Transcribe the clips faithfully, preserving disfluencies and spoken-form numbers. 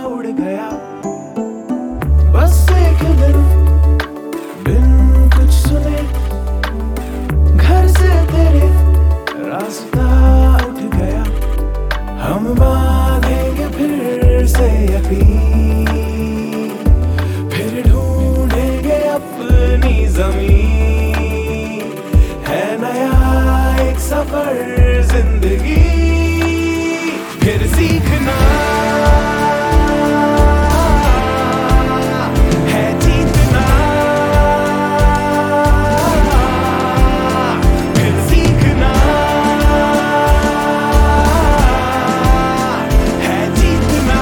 उड़ गया बस एक दिन बिन कुछ सुने घर से तेरे रास्ता उठ गया। हम बांधेंगे फिर से यकीन, फिर ढूंढेंगे अपनी जमीन। है नया एक सफर जिंदगी, फिर सीखना है जीतना। फिर सीखना है जीतना।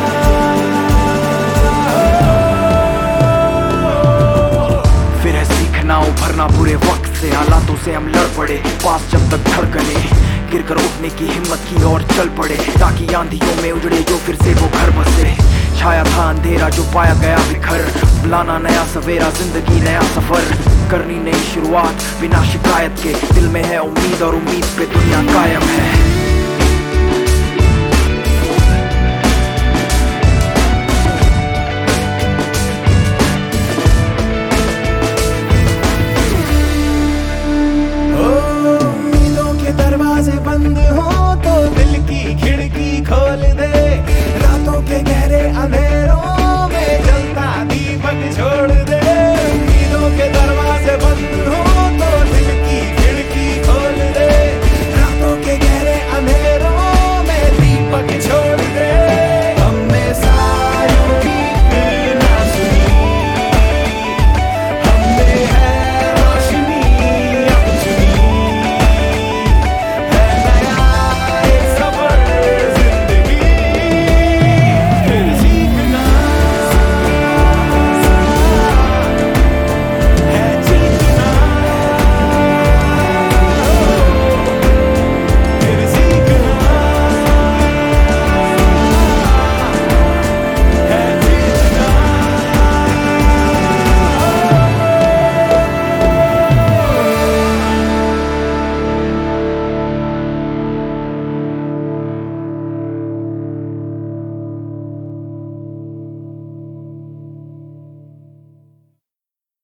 फिर है सीखना उभरना बुरे वक्त से, हालातों से हम लड़ पड़े पास जब तक धड़कने, गिर कर उठने की हिम्मत की और चल पड़े, ताकि आंधियों में उजड़े जो फिर से वो घर बसे। छाया था अंधेरा जो पाया गया बिखर, बुलाना नया सवेरा जिंदगी नया सफर, करनी नई शुरुआत बिना शिकायत के। दिल में है उम्मीद और उम्मीद पे दुनिया कायम है।